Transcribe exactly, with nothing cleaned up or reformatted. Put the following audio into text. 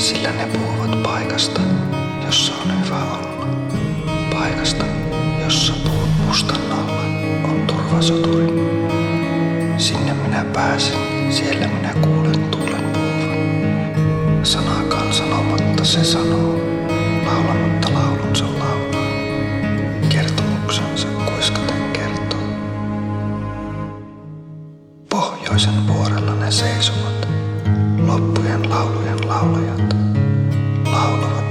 sillä ne puhuvat paikasta, jossa on hyvä olla. Paikasta, jossa tuon mustan alla on turvasoturi. Sinne minä pääsen, siellä minä kuulen tuulen puhuvan. Sanakaan sanomatta se sanoo, laulamatta laulunsa laulaa. Kertomuksensa kuiskaten kertoo. Pohjoisen vuorella ne seisovat, loppujen laulujen laulajat, laulavat